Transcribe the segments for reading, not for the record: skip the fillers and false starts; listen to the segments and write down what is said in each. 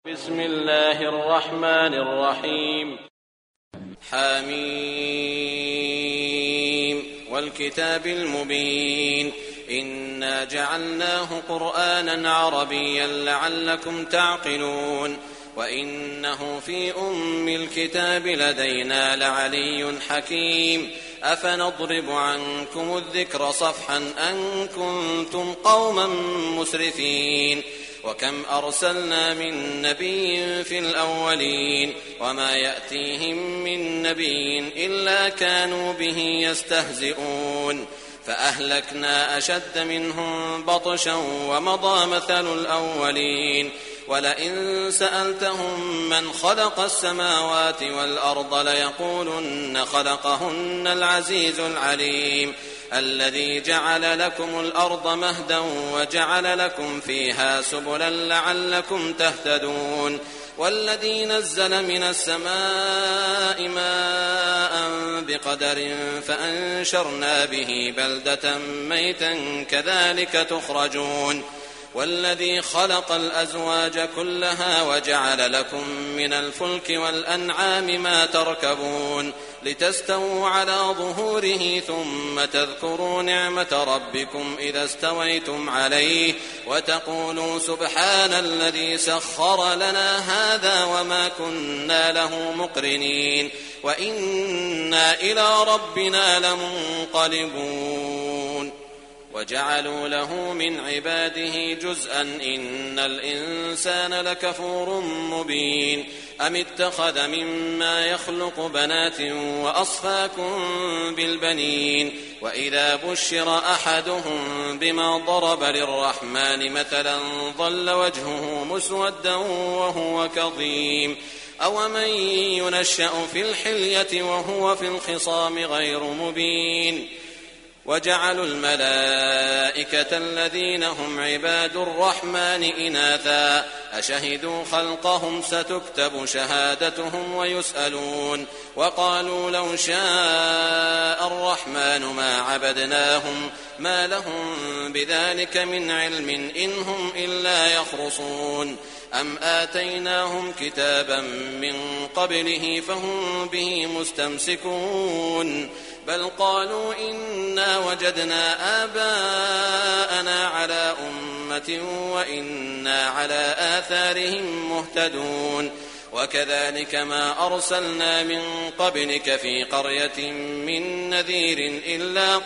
بسم الله الرحمن الرحيم. حميم والكتاب المبين إنا جعلناه قرآنا عربيا لعلكم تعقلون وإنه في أم الكتاب لدينا لعلي حكيم أفنضرب عنكم الذكر صفحا أن كنتم قوما مسرفين وكم أرسلنا من نبي في الأولين وما يأتيهم من نبي إلا كانوا به يستهزئون فأهلكنا أشد منهم بطشا ومضى مثل الأولين ولئن سألتهم من خلق السماوات والأرض ليقولن خلقهن العزيز العليم الذي جعل لكم الأرض مهدا وجعل لكم فيها سبلا لعلكم تهتدون والذي نزل من السماء ماء بقدر فأنشرنا به بلدة ميتا كذلك تخرجون والذي خلق الأزواج كلها وجعل لكم من الفلك والأنعام ما تركبون لتستووا على ظهوره ثم تذكروا نعمة ربكم إذا استويتم عليه وتقولوا سبحان الذي سخر لنا هذا وما كنا له مقرنين وإنا إلى ربنا لمنقلبون وجعلوا له من عباده جزءا إن الإنسان لكفور مبين أم اتخذ مما يخلق بنات وأصفاكم بالبنين وإذا بشر أحدهم بما ضرب للرحمن مثلا ظل وجهه مسودا وهو كظيم أومن ينشأ في الحلية وهو في الخصام غير مبين وجعلوا الملائكة الذين هم عباد الرحمن إناثا أشهدوا خلقهم ستكتب شهادتهم ويسألون وقالوا لو شاء الرحمن ما عبدناهم ما لهم بذلك من علم إن هم إلا يخرصون أم آتيناهم كتابا من قبله فهم به مستمسكون بل قالوا إنا وجدنا آباءنا على أمة وإنا على آثارهم مهتدون وكذلك ما أرسلنا من قبلك في قرية من نذير إلا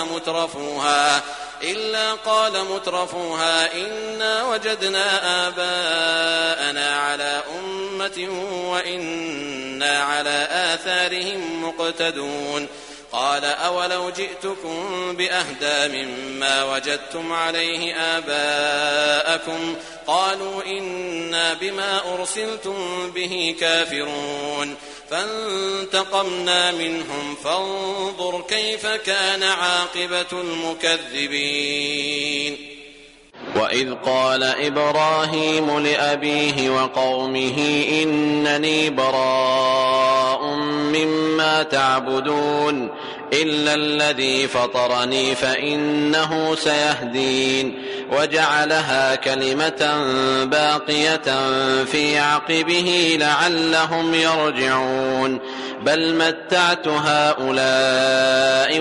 قال مترفوها إنا وجدنا آباءنا على أمة وإنا على آثارهم مقتدون قال أولو جئتكم بأهدى مما وجدتم عليه آباءكم قالوا إنا بما أرسلتم به كافرون فانتقمنا منهم فانظر كيف كان عاقبة المكذبين وإذ قال إبراهيم لأبيه وقومه إنني براء مما تعبدون إلا الذي فطرني فإنه سيهدين وجعلها كلمة باقية في عقبه لعلهم يرجعون بل متعت هؤلاء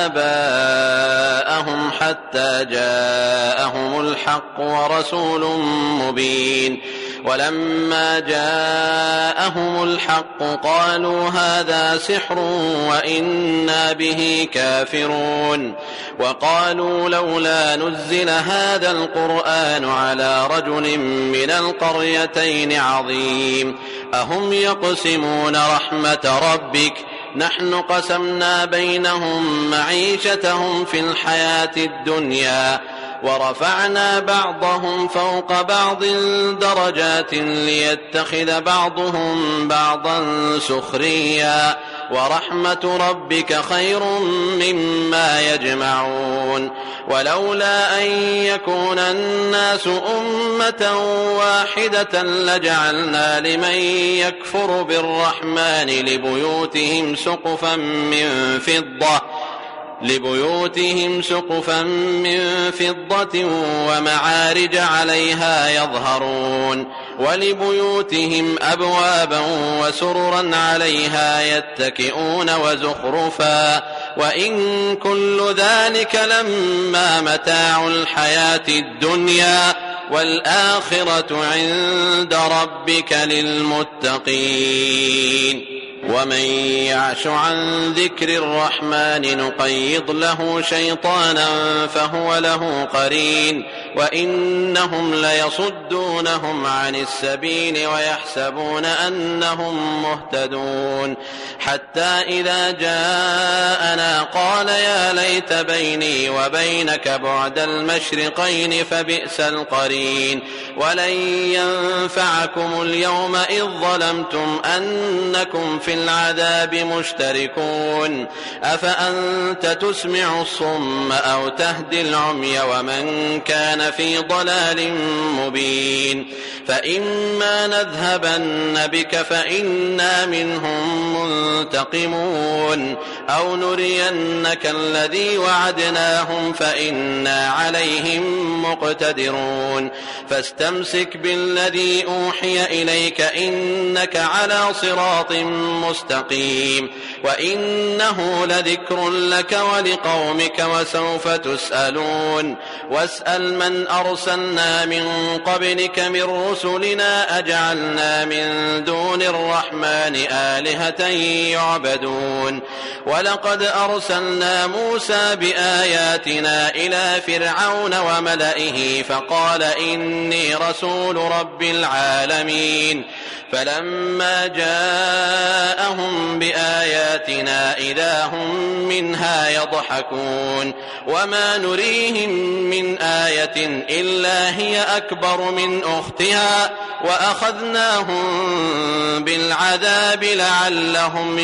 وآباءهم حتى جاءهم الحق ورسول مبين ولما جاءهم الحق قالوا هذا سحر وإنا به كافرون وقالوا لولا نزل هذا القرآن على رجل من القريتين عظيم أهم يقسمون رحمة ربك نحن قسمنا بينهم معيشتهم في الحياة الدنيا ورفعنا بعضهم فوق بعض درجات ليتخذ بعضهم بعضا سخريا ورحمة ربك خير مما يجمعون ولولا أن يكون الناس أمة واحدة لجعلنا لمن يكفر بالرحمن لبيوتهم سقفا من فضة ومعارج عليها يظهرون ولبيوتهم أبوابا وسررا عليها يتكئون وزخرفا وإن كل ذلك لما متاع الحياة الدنيا والآخرة عند ربك للمتقين. ومن يعش عن ذكر الرحمن نقيض له شيطانا فهو له قرين وإنهم ليصدونهم عن السبيل ويحسبون أنهم مهتدون حتى إذا جاءنا قال يا ليت بيني وبينك بعد المشرقين فبئس القرين ولن ينفعكم اليوم إذ ظلمتم أنكم في العذاب مشتركون أفأنت تسمع الصم أو تهدي العمي ومن كان في ضلال مبين فإما نذهبن بك فإنا منهم منتقمون أو نرينك الذي وعدناهم فإنا عليهم مقتدرون فاستمسك بالذي أوحي إليك إنك على صراط مستقيم وإنه لذكر لك ولقومك وسوف تسألون واسأل من أرسلنا من قبلك من رسلنا أجعلنا من دون الرحمن آلهة يعبدون ولقد أرسلنا موسى بآياتنا إلى فرعون وملئه فقال إني رسول رب العالمين فلما جاءهم بآياتنا إذا هم منها يضحكون وما نريهم من آية إلا هي أكبر من أختها وأخذناهم بالعذاب لعلهم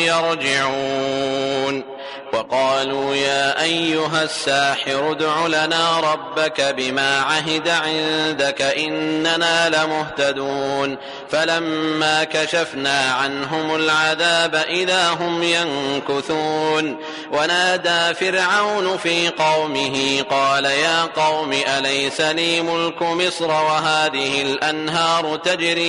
يرجعون وقالوا يا أيها الساحر ادع لنا ربك بما عهد عندك إننا لمهتدون فلما كشفنا عنهم العذاب إذا هم ينكثون ونادى فرعون في قومه قال يا قوم أليس لي ملك مصر وهذه الأنهار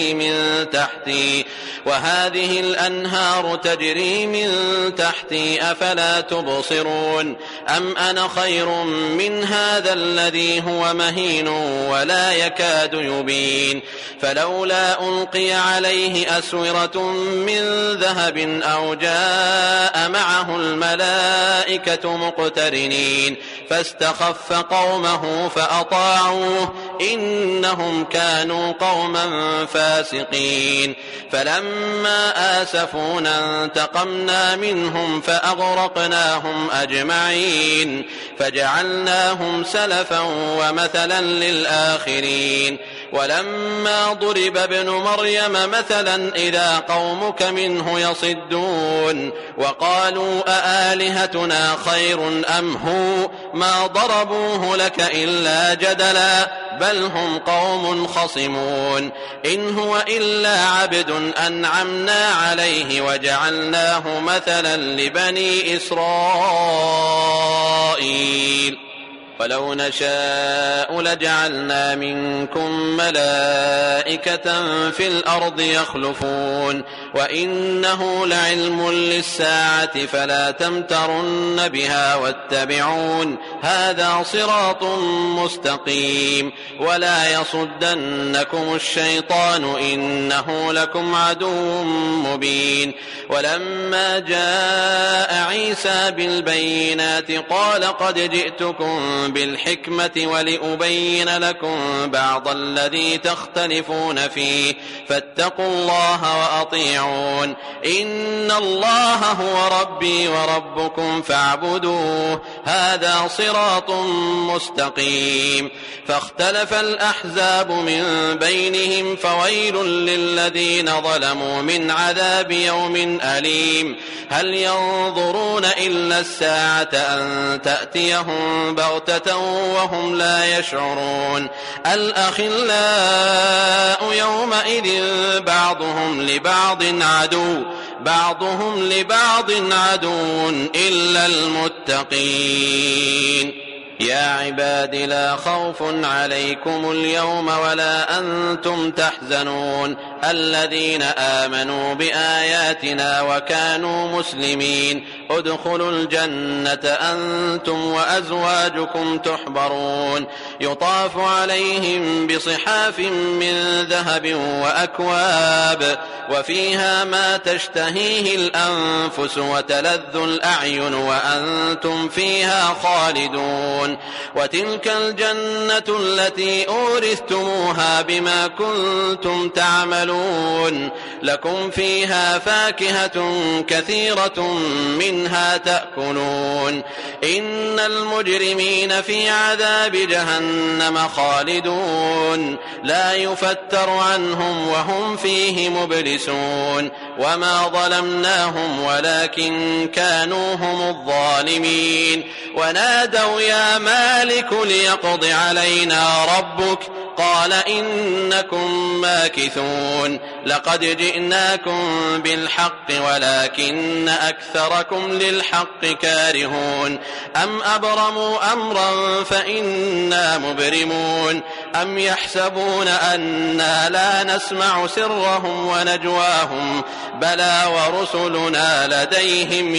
تجري من تحتي أفلا تبصرون أم أنا خير من هذا الذي هو مهين ولا يكاد يبين فلولا ألقي عليه أسورة من ذهب أو جاء معه الملائكة مقترنين فاستخف قومه فأطاعوه إنهم كانوا قوما فاسقين فلما آسفونا انتقمنا منهم فأغرقناهم أجمعين فجعلناهم سلفا ومثلا للآخرين ولما ضرب ابن مريم مثلا إذا قومك منه يصدون وقالوا أآلهتنا خير أم هو ما ضربوه لك إلا جدلا بل هم قوم خصمون إن هو إلا عبد أنعمنا عليه وجعلناه مثلا لبني إسرائيل ولو نشاء لجعلنا منكم ملائكة في الأرض يخلفون وإنه لعلم للساعة فلا تمترن بها واتبعون هذا صراط مستقيم ولا يصدنكم الشيطان إنه لكم عدو مبين ولما جاء عيسى بالبينات قال قد جئتكم بالحكمة ولأبين لكم بعض الذي تختلفون فيه فاتقوا الله وأطيعون إن الله هو ربي وربكم فاعبدوه هذا صراط مستقيم فاختلف الأحزاب من بينهم فويل للذين ظلموا من عذاب يوم أليم هل ينظرون إلا الساعة أن تأتيهم بغتة وهم لا يشعرون الأخلاء يومئذ بعضهم لبعض عدو إلا المتقين يا عباد لا خوف عليكم اليوم ولا أنتم تحزنون الذين آمنوا بآياتنا وكانوا مسلمين ادخلوا الجنة أنتم وأزواجكم تحبرون يطاف عليهم بصحاف من ذهب وأكواب وفيها ما تشتهيه الأنفس وتلذ الأعين وأنتم فيها خالدون وتلك الجنة التي أورثتموها بما كنتم تعملون لكم فيها فاكهة كثيرة منها تأكلون إن المجرمين في عذاب جهنم خالدون لا يفتر عنهم وهم فيه مبلسون وما ظلمناهم ولكن كانوا هم الظالمين ونادوا يا مالك ليقض علينا ربك قال إنكم ماكثون لقد جئناكم بالحق ولكن أكثركم للحق كارهون أم أبرموا أمرا فإنا مبرمون أم يحسبون أنا لا نسمع سرهم ونجواهم بلى ورسلنا لديهم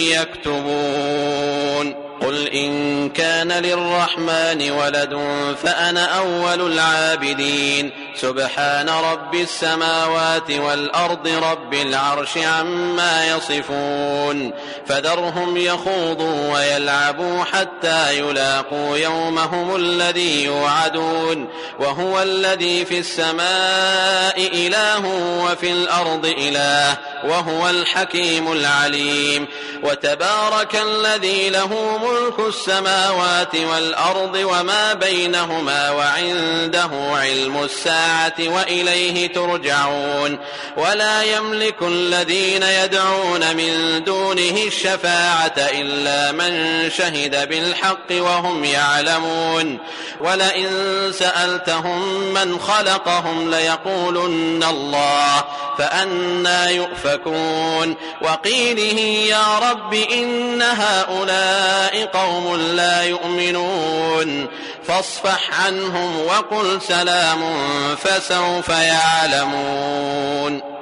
يكتبون قل إن كان للرحمن ولد فأنا أول العابدين سبحان رب السماوات والأرض رب العرش عما يصفون فذرهم يخوضوا ويلعبوا حتى يلاقوا يومهم الذي يوعدون وهو الذي في السماء إله وفي الأرض إله وهو الحكيم العليم وتبارك الذي له ملك السماوات والأرض وما بينهما وعنده علم الساعة وإليه ترجعون ولا يملك الذين يدعون من دونه الشفاعة إلا من شهد بالحق وهم يعلمون ولئن سألتهم من خلقهم ليقولن الله فأنى يؤفكون وقيله يا رب إن هؤلاء قوم لا يؤمنون فاصفح عنهم وقل سلام فسوف يعلمون